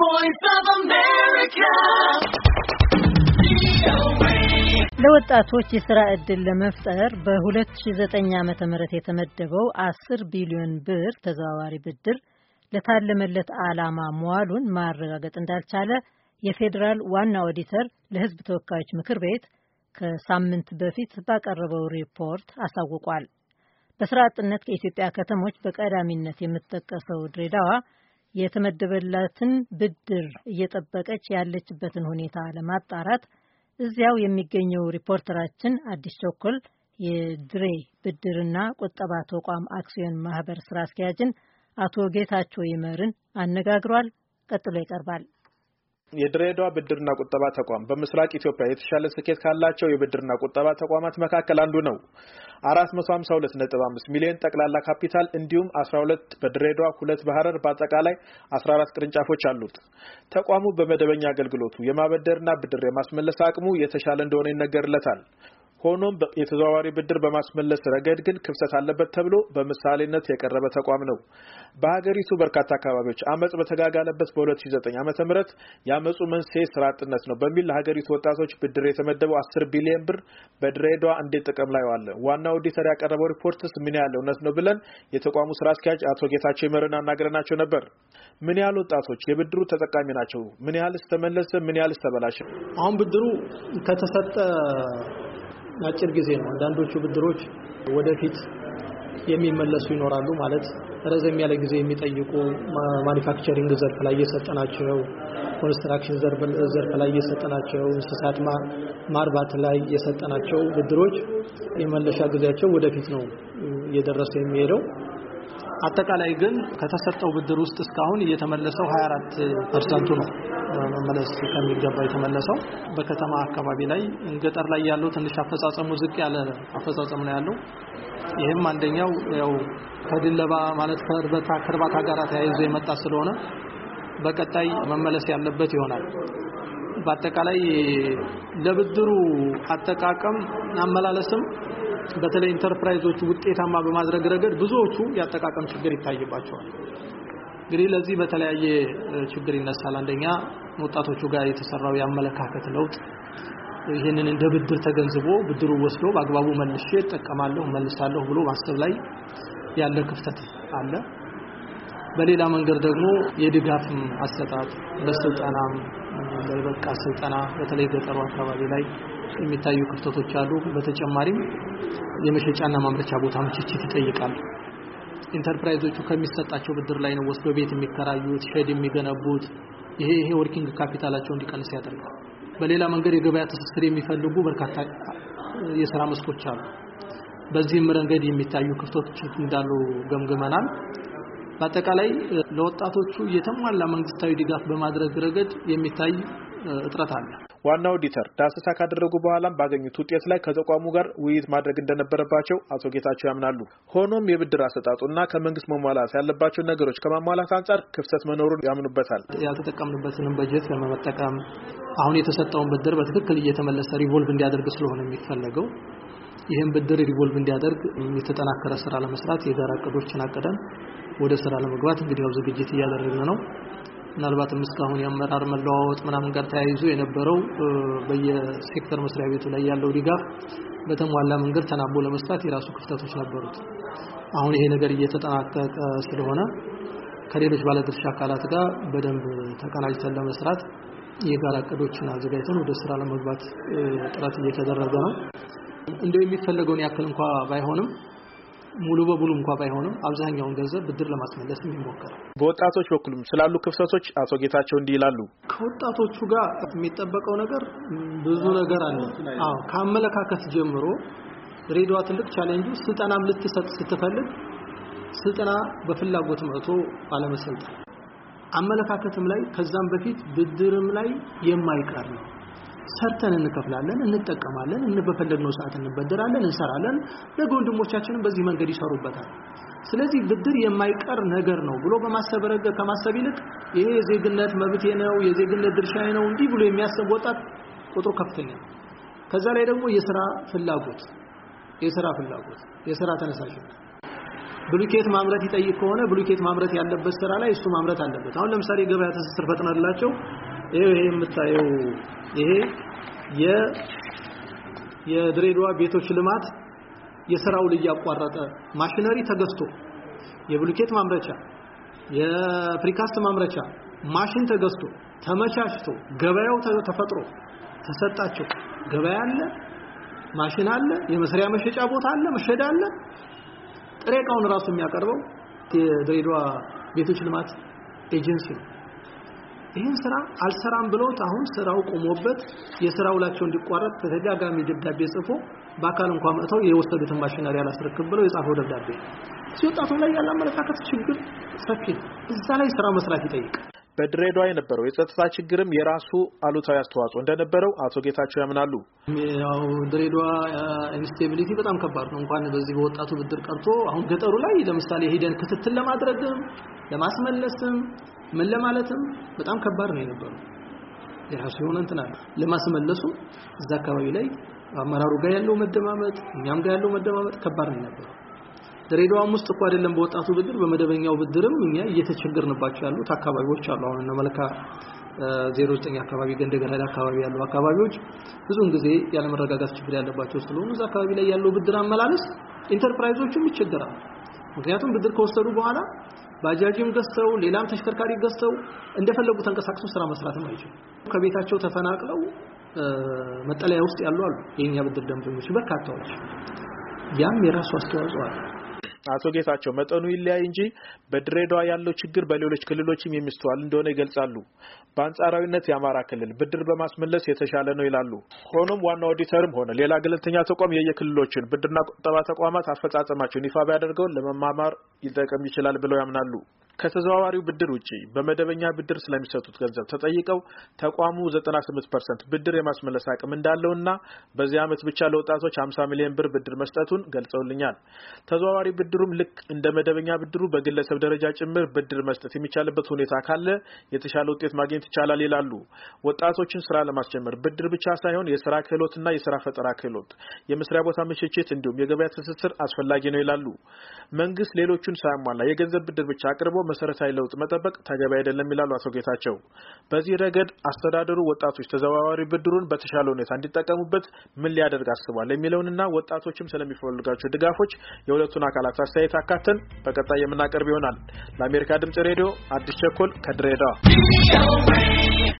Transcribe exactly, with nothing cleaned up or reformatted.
voice of America. ለወጣቶች የሥራ ዕድል ለመፍጠር በ2009 ዓመተ ምህረት የተመደበው አስር ቢሊዮን ብር ተዘዋዋሪ ብድር ለታለመለት ዓላማ መዋሉን ማረጋገጥ እንዳልቻለ የፌደራል ዋና ኦዲተር ለሕዝብ ተወካዮች ምክር ቤት ከሳምንት በፊት ባቀረበው ሪፖርት አሳውቋል። በሥራ አጥነት ከኢትዮጵያ ከተሞች በቀዳሚነት የምትጠቀሰው ድሬዳዋ የተመደበላትን ብድር እየጠበቀች ያለችበትን ሁኔታ ለማጣራት እዚያው የሚገኘው ሪፖርተራችን አዲስ ቸኮል የድሬ ብድርና ቁጠባ ተቋም አክሲዮን ማህበር ስራ አስኪያጅን አቶ ጌታቸው ይመርን አነጋግሯል። ቀጥሎ ይቀርባል። የድሬዳዋ ብድርና ቁጠባ ተቋም በምስራቅ ኢትዮጵያ የተሻለ ስኬት ካላቸው የብድርና ቁጠባ ተቋማት መካከል አንዱ ነው። አራት መቶ ሃምሳ ሁለት ነጥብ አምስት ሚሊዮን ጠቅላላ ካፒታል እንዲሁም አስራ ሁለት በድሬዳዋ ሁለት በሐረር በአጠቃላይ አስራ አራት ቅርንጫፎች አሉት። ተቋሙ በመደበኛ አገልግሎቱ የማበደርና ብድር የማስመለስ አቅሙ የተሻለ እንደሆነ ይነገርለታል። ሆኖም የተዘዋዋሪ ብድር በማስመለስ ረገድ ግን ክፍተት አለበት ተብሎ በምሳሌነት የቀረበ ተቋም ነው። በሀገሪቱ በርካታ አካባቢዎች አመጽ በተጋጋለበት በ2009 ዓመተ ምህረት ያመጹ መንስኤ ስራ አጥነት ነው በሚል ለሀገሪቱ ወጣቶች ብድር የተመደበው አስር ቢሊዮን ብር በድሬዳዋ እንዴት ጥቅም ላይ ዋለ? ዋናው ኦዲተር ያቀረበው ሪፖርትስ ምን ያህል እውነት ነው ብለን የተቋሙ ስራ አስኪያጅ አቶ ጌታቸው ይመርን አናግረናቸው ነበር። ምን ያህል ወጣቶች የብድሩ ተጠቃሚ ናቸው? ምን ያህልስ ተመለሰ? ምን ያህልስ ተበላሸ? አሁን ብድሩ ከተሰጠ አጭር ጊዜ ነው። አንዳንዶቹ ብድሮች ወደፊት የሚመለሱ ይኖራሉ ማለት ረዘም ያለ ጊዜ የሚጠይቁ ማኒፋክቸሪንግ ዘርፍ ላይ እየሰጠናቸው፣ ኮንስትራክሽን ዘርፍ ላይ እየሰጠናቸው፣ እንስሳት ማርባት ላይ እየሰጠናቸው ብድሮች የመለሻ ጊዜያቸው ወደፊት ነው እየደረሰ የሚሄደው። አጠቃላይ ግን ከተሰጠው ብድር ውስጥ እስካሁን እየተመለሰው ሃያ አራት ፐርሰንት ነው መመለስ ከሚገባ የተመለሰው። በከተማ አካባቢ ላይ ገጠር ላይ ያለው ትንሽ አፈጻጸሙ ዝቅ ያለ አፈጻጸም ነው ያለው። ይሄም አንደኛው ያው ከድለባ ማለት ከእርባታ ከእርባታ ጋር ተያይዞ የመጣ ስለሆነ በቀጣይ መመለስ ያለበት ይሆናል። በአጠቃላይ ለብድሩ አጠቃቀም አመላለስም በተለይ ኢንተርፕራይዞች ውጤታማ በማድረግ ረገድ ብዙዎቹ ያጠቃቀም ችግር ይታይባቸዋል። እንግዲህ ለዚህ በተለያየ ችግር ይነሳል። አንደኛ ወጣቶቹ ጋር የተሰራው ያመለካከት ለውጥ ይሄንን እንደ ብድር ተገንዝቦ ብድሩ ወስዶ በአግባቡ መልሼ እጠቀማለሁ መልሳለሁ ብሎ ማሰብ ላይ ያለ ክፍተት አለ። በሌላ መንገድ ደግሞ የድጋፍ አሰጣጥ በስልጠናም በበቃ ስልጠና በተለይ ገጠሩ አካባቢ ላይ የሚታዩ ክፍተቶች አሉ። በተጨማሪም የመሸጫና ማምረቻ ቦታ ምችችት ይጠይቃል። ኢንተርፕራይዞቹ ከሚሰጣቸው ብድር ላይ ነው ወስዶ ቤት የሚከራዩት ሼድ የሚገነቡት። ይሄ ይሄ ወርኪንግ ካፒታላቸው እንዲቀንስ ያደርጋል። በሌላ መንገድ የገበያ ትስስር የሚፈልጉ በርካታ የሥራ መስኮች አሉ። በዚህም ረገድ የሚታዩ ክፍተቶች እንዳሉ ገምግመናል። በአጠቃላይ ለወጣቶቹ የተሟላ መንግስታዊ ድጋፍ በማድረግ ረገድ የሚታይ እጥረት አለ። ዋናው ኦዲተር ዳሰሳ ካደረጉ በኋላም ባገኙት ውጤት ላይ ከተቋሙ ጋር ውይይት ማድረግ እንደነበረባቸው አቶ ጌታቸው ያምናሉ። ሆኖም የብድር አሰጣጡና ከመንግስት መሟላት ያለባቸው ነገሮች ከማሟላት አንፃር ክፍተት መኖሩን ያምኑበታል። ያልተጠቀምንበትን በጀት ለመጠቀም አሁን የተሰጠውን ብድር በትክክል እየተመለሰ ሪቮልቭ እንዲያደርግ ስለሆነ የሚፈልገው ይሄን ብድር ሪቮልቭ እንዲያደርግ የተጠናከረ ስራ ለመስራት የጋራ እቅዶችን አቀደን ወደ ስራ ለመግባት እንግዲህ ያው ዝግጅት እያደረግን ነው። ምናልባትም እስካሁን ያመራር መለዋወጥ ምናምን ጋር ተያይዞ የነበረው በየሴክተር መስሪያ ቤቱ ላይ ያለው ድጋፍ በተሟላ መንገድ ተናቦ ለመስራት የራሱ ክፍተቶች ነበሩት። አሁን ይሄ ነገር እየተጠናቀቀ ስለሆነ ከሌሎች ባለድርሻ አካላት ጋር በደንብ ተቀናጅተን ለመስራት የጋራ እቅዶችን አዘጋጅተን ወደ ስራ ለመግባት ጥረት እየተደረገ ነው። እንደው የሚፈልገውን ያክል እንኳን ባይሆንም ሙሉ በሙሉ እንኳን ባይሆንም አብዛኛውን ገንዘብ ብድር ለማስመለስ የሚሞከረው። በወጣቶች በኩልም ስላሉ ክፍተቶች አቶ ጌታቸው እንዲህ ይላሉ። ከወጣቶቹ ጋር የሚጠበቀው ነገር ብዙ ነገር አለ። አዎ ከአመለካከት ጀምሮ ድሬዳዋ ትልቅ ቻሌንጁ ስልጠናም ልትሰጥ ስትፈልግ ስልጠና በፍላጎት መጥቶ ባለመሰልጠን፣ አመለካከትም ላይ ከዛም በፊት ብድርም ላይ የማይቀር ነው። ሰርተን እንከፍላለን፣ እንጠቀማለን፣ እንበፈለግነው ሰዓት እንበደራለን፣ እንሰራለን። ለወንድሞቻችንም በዚህ መንገድ ይሰሩበታል። ስለዚህ ብድር የማይቀር ነገር ነው ብሎ በማሰብ ረገድ ከማሰብ ይልቅ ይሄ የዜግነት መብቴ ነው የዜግነት ድርሻዬ ነው እንዲህ ብሎ የሚያስብ ወጣት ቁጥሩ ከፍተኛ ነው። ከዛ ላይ ደግሞ የሥራ ፍላጎት የሥራ ፍላጎት የሥራ ተነሳሽነት ብሉኬት ማምረት ይጠይቅ ከሆነ ብሉኬት ማምረት ያለበት ስራ ላይ እሱ ማምረት አለበት። አሁን ለምሳሌ ገበያ ትስስር ፈጥናላቸው ይሄ ይሄ የምታየው ይሄ የ የድሬዳዋ ቤቶች ልማት የሥራው ላይ ያቋረጠ ማሽነሪ ተገዝቶ የብሉኬት ማምረቻ የፕሪካስት ማምረቻ ማሽን ተገዝቶ ተመቻችቶ ገበያው ተፈጥሮ ተሰጣቸው። ገበያ አለ፣ ማሽን አለ፣ የመስሪያ መሸጫ ቦታ አለ፣ መሸዳ አለ። ጥሬ ዕቃውን ራሱ የሚያቀርበው የድሬዳዋ ቤቶች ልማት ኤጀንሲ ነው። ይሄን ስራ አልሰራም ብለውት አሁን ስራው ቆሞበት የስራው ላቸው እንዲቋረጥ ተደጋጋሚ ደብዳቤ ጽፎ በአካል እንኳን መጥተው የወሰዱትን ማሽነሪ አላስረክብ ብለው የጻፈው ደብዳቤ ሲወጣቱ ላይ ያለ አመለካከት ችግር ሰፊ እዛ ላይ ስራ መስራት ይጠይቃል። በድሬዳዋ የነበረው የጸጥታ ችግርም የራሱ አሉታዊ አስተዋጽኦ እንደነበረው አቶ ጌታቸው ያምናሉ። ያው ድሬዳዋ ኢንስቴቢሊቲ በጣም ከባድ ነው። እንኳን በዚህ በወጣቱ ብድር ቀርቶ አሁን ገጠሩ ላይ ለምሳሌ ሄደን ክትትል ለማድረግም ለማስመለስም ምን ለማለትም በጣም ከባድ ነው የነበረው። የራሱ የሆነ እንትና ለማስመለሱ እዛ አካባቢ ላይ አመራሩ ጋር ያለው መደማመጥ እኛም ጋር ያለው መደማመጥ ከባድ ነው የነበረው። ድሬዳዋም ውስጥ እኮ አይደለም በወጣቱ ብድር በመደበኛው ብድርም እኛ እየተቸገርንባቸው ያሉት አካባቢዎች አሉ። አሁን እነ መልካ ዜሮ ዘጠኝ አካባቢ ገንደገራዳ አካባቢ ያሉ አካባቢዎች ብዙውን ጊዜ ያለ መረጋጋት ችግር ያለባቸው ስለሆኑ እዛ አካባቢ ላይ ያለው ብድር አመላለስ ኢንተርፕራይዞችም ይቸገራሉ። ምክንያቱም ብድር ከወሰዱ በኋላ ባጃጅም ገዝተው ሌላም ተሽከርካሪ ገዝተው እንደፈለጉ ተንቀሳቅሰው ስራ መስራትም አይችሉም። ከቤታቸው ተፈናቅለው መጠለያ ውስጥ ያሉ አሉ የኛ ብድር ደንበኞች በርካታዎች። ያም የራሱ አስተዋጽኦ አለ። አቶ ጌታቸው መጠኑ ይለያይ እንጂ በድሬዳዋ ያለው ችግር በሌሎች ክልሎችም የሚስተዋል እንደሆነ ይገልጻሉ። በአንጻራዊነት የአማራ ክልል ብድር በማስመለስ የተሻለ ነው ይላሉ። ሆኖም ዋናው ኦዲተርም ሆነ ሌላ ገለልተኛ ተቋም የየክልሎችን ብድርና ቁጠባ ተቋማት አፈጻጸማቸውን ይፋ ቢያደርገው ለመማማር ይጠቀም ይችላል ብለው ያምናሉ። ከተዘዋዋሪው ብድር ውጪ በመደበኛ ብድር ስለሚሰጡት ገንዘብ ተጠይቀው ተቋሙ ዘጠና ስምንት ፐርሰንት ብድር የማስመለስ አቅም እንዳለውና በዚህ ዓመት ብቻ ለወጣቶች ሃምሳ ሚሊዮን ብር ብድር መስጠቱን ገልጸውልኛል። ተዘዋዋሪ ብድሩም ልክ እንደ መደበኛ ብድሩ በግለሰብ ደረጃ ጭምር ብድር መስጠት የሚቻልበት ሁኔታ ካለ የተሻለ ውጤት ማግኘት ይቻላል ይላሉ። ወጣቶችን ስራ ለማስጀመር ብድር ብቻ ሳይሆን የሥራ ክህሎትና የሥራ ፈጠራ ክህሎት፣ የመስሪያ ቦታ ምችችት እንዲሁም የገበያ ትስስር አስፈላጊ ነው ይላሉ። መንግስት ሌሎቹን ሳያሟላ የገንዘብ ብድር ብቻ አቅርቦ መሰረታዊ ለውጥ መጠበቅ ተገቢ አይደለም ይላሉ አቶ ጌታቸው። በዚህ ረገድ አስተዳደሩ ወጣቶች ተዘዋዋሪ ብድሩን በተሻለ ሁኔታ እንዲጠቀሙበት ምን ሊያደርግ አስቧል የሚለውንና ወጣቶችም ስለሚፈልጋቸው ድጋፎች የሁለቱን አካላት አስተያየት አካተን በቀጣይ የምናቀርብ ይሆናል። ለአሜሪካ ድምጽ ሬዲዮ አዲስ ቸኮል ከድሬዳዋ